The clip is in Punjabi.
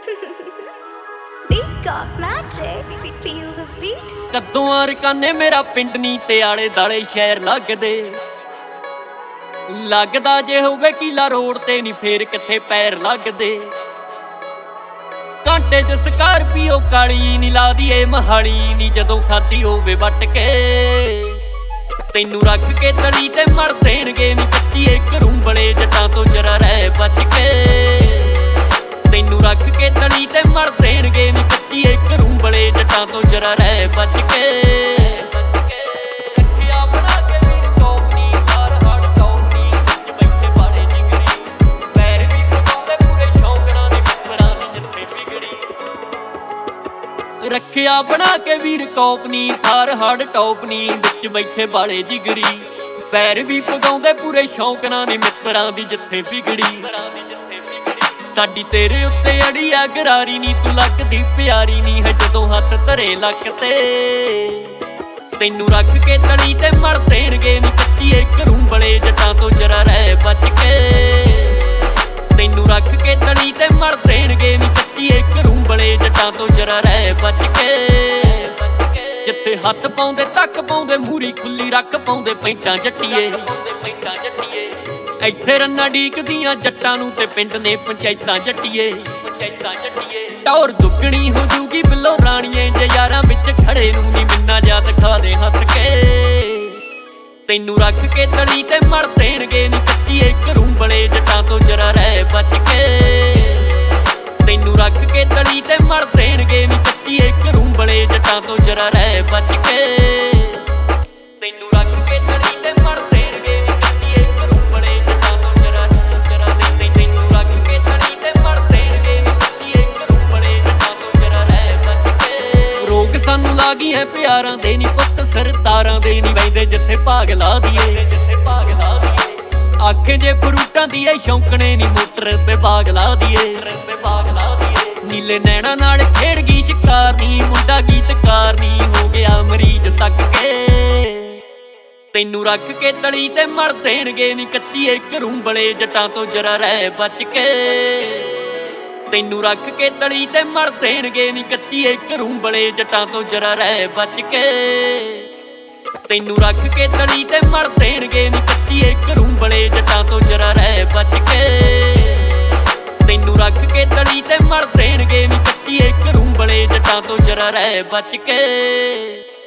We got magic, we feel the beat. ਕਦੋਂ ਰਕਾਨੇ ਮੇਰਾ ਪਿੰਡ ਨੀ ਤੇ ਆਲੇ ਦਾਲੇ ਸ਼ਹਿਰ ਲੱਗਦਾ ਜੇ ਹੋਵੇ ਕੀਲਾ ਰੋਡ ਤੇ ਨੀ ਫੇਰ ਕਿੱਥੇ ਪੈਰ ਲੱਗਦੇ। ਕਾਂਟੇ 'ਚ ਸਕਾਰਪੀਓ ਕਾਲੀ ਨੀ ਲਾਦੀ ਏ ਮਹਾਲੀ ਨੀ ਜਦੋਂ ਖਾਦੀ ਹੋਵੇ ਵੱਟ ਕੇ। ਤੈਨੂੰ ਰੱਖ ਕੇ ਤਲੀ ਤੇ ਮਰ ਦੇਣਗੇ ਨੀ ਕੱਚੀਏ ਕਰੂੰਬਲੇ ਜੱਟਾਂ ਤੋਂ ਜਰਾ ਰਹਿ ਬਚ ਕੇ। ਤੈਨੂੰ ਰੱਖ ਕੇ ਤਲੀ ਤੇ ਮਰ ਦੇਣਗੇ ਨੀ ਕੱਚੀਏ ਕਰੂੰਬਲੇ ਜੱਟਾਂ ਤੋਂ ਜਰਾ ਰਹਿ ਬਚ ਕੇ। ਰੱਖਿਆ ਬਣਾ ਕੇ ਵੀਰ ਕੌਪਨੀ ਥਾਰ ਹੜ ਟੌਪਨੀ ਵਿੱਚ ਬੈਠੇ ਬਾਲੇ ਜਿਗਰੀ। ਪੈਰ ਵੀ ਪਗਾਉਂਦੇ ਪੂਰੇ ਸ਼ੌਂਕ ਨਾਲ ਨੀ ਮਿੱਤਰਾਂ ਦੀ ਜਿੱਥੇ ਵਿਗੜੀ। ਸਾਡੀ ਤੇਰੇ ਉੱਤੇ ਅੜੀ ਆ ਗਰਾਰੀ ਨੀ ਤੂੰ ਲੱਗਦੀ ਪਿਆਰੀ ਨੀ ਹੈ ਜਦੋਂ ਹੱਥ ਧਰੇ ਲੱਕ ਤੇ। ਤੈਨੂੰ ਰੱਖ ਕੇ ਤਲੀ ਤੇ ਮਰ ਦੇਣਗੇ ਨੀ ਕੱਚੀਏ ਕਰੂੰਬਲੇ ਜੱਟਾਂ ਤੋਂ ਜਰਾ ਰਹਿ ਬਚ ਕੇ। ਤੈਨੂੰ ਰੱਖ ਕੇ ਤਲੀ ਤੇ ਮਰ ਦੇਣਗੇ ਨੀ ਕੱਚੀਏ ਕਰੂੰਬਲੇ ਜੱਟਾਂ ਤੋਂ ਜਰਾ ਰਹਿ ਬਚ ਕੇ। ਜਿੱਥੇ ਹੱਥ ਪਾਉਂਦੇ ਤੱਕ ਪਾਉਂਦੇ ਮੂਰੀ ਖੁੱਲੀ ਰੱਖ ਪਾਉਂਦੇ ਪੈਂਟਾਂ ਜੱਟੀਏ। ਇੱਥੇ ਰੰਨਾਂ ਡੀਕਦੀਆਂ ਜੱਟਾਂ ਨੂੰ ਤੇ ਪਿੰਡ ਨੇ ਪੰਚਾਇਤਾਂ ਜੱਟੀਏ। ਟੌਰ ਦੁੱਗਣੀ ਹੋ ਜੂਗੀ ਬਿੱਲੋ ਰਾਣੀਏ ਜੇ ਯਾਰਾਂ ਵਿੱਚ ਖੜੇ ਨੂੰ ਨੀ ਮਿੰਨਾ ਜਾ ਦਿਖਾ ਦੇ ਹੱਸ ਕੇ। ਤੈਨੂੰ ਰੱਖ ਕੇ ਤਲੀ ਤੇ ਮਰ ਦੇਣਗੇ ਨੀ ਕੱਚੀਏ ਕਰੂੰਬਲੇ ਜੱਟਾਂ ਤੋਂ ਜਰਾ ਰਹਿ ਬਚ ਕੇ। ਤੈਨੂੰ ਰੱਖ ਕੇ ਤਲੀ ਤੇ ਮਰ ਦੇਣਗੇ ਨੀ ਕੱਚੀਏ ਕਰੂੰਬਲੇ ਜੱਟਾਂ ਤੋਂ ਜਰਾ ਰਹਿ ਬਚ ਕੇ। ਤੈਨੂੰ ਰੱਖ ਕੇ ਤਲੀ ਤੇ ਮਰ ਦੇਣਗੇ ਨੀ ਕੱਚੀਏ ਕਰੂੰਬਲੇ ਜੱਟਾਂ ਤੋਂ ਜਰਾ ਤੈਨੂੰ ਰੱਖ ਕੇ ਤਲੀ ਤੇ ਮਰ ਦੇਣਗੇ ਨੀ ਕੱਚੀਏ ਕਰੂੰਬਲੇ ਜੱਟਾਂ ਤੋਂ ਜਰਾ ਰਹਿ ਬਚ ਕੇ। ਰੋਗ ਸਾਨੂੰ ਲਾਗੀ ਹੈ ਪਿਆਰਾਂ ਦੇ ਨੀ ਪੁੱਤ ਸਰਦਾਰਾਂ ਦੇ ਨੀ ਵਹਿੰਦੇ ਜਿੱਥੇ ਭਾਗ ਲਾ ਦੀਏ। ਆਖੇ ਜੇ ਫਰੂਟਾਂ ਦੀ ਐ ਸ਼ੌਂਕਣੇ ਨੀ ਮੋਟਰ ਤੇ ਬਾਗ ਲਾ ਦੀਏ। ਨੀਲੇ ਨੈਣਾ ਨਾਲ ਖੇਡ ਗਈ ਸ਼ਿਕਾਰ ਨੀ ਮੁੰਡਾ ਗੀਤਕਾਰ ਨੀ ਹੋ ਗਿਆ ਮਰੀਜ਼ ਤੱਕ ਕੇ। ਤੈਨੂੰ ਰੱਖ ਕੇ ਤਲੀ ਤੇ ਮਰ ਦੇਣਗੇ ਨੀ ਕੱਚੀਏ ਕਰੂੰਬਲੇ ਜੱਟਾਂ ਤੋਂ ਜਰਾ ਰਹਿ ਬਚ ਕੇ। ਤੈਨੂੰ ਰੱਖ ਕੇ ਤਲੀ ਤੇ ਮਰ ਦੇਣਗੇ ਨੀ ਕੱਚੀਏ ਕਰੂੰਬਲੇ ਜੱਟਾਂ ਤੋਂ ਜਰਾ ਰਹਿ ਬਚ ਕੇ। ਤੈਨੂੰ ਰੱਖ ਕੇ ਤਲੀ ਤੇ ਮਰ ਦੇਣਗੇ ਨੀ ਕੱਚੀਏ ਕਰੂੰਬਲੇ ਜੱਟਾਂ ਤੋਂ ਜਰਾ ਰਹਿ ਬਚ ਕੇ। ਤੈਨੂੰ ਰੱਖ ਕੇ ਤਲੀ ਤੇ ਮਰ ਦੇਣਗੇ ਨੀ ਕੱਚੀਏ ਕਰੂੰਬਲੇ ਜੱਟਾਂ ਤੋਂ ਜਰਾ ਰਹਿ ਬਚ ਕੇ।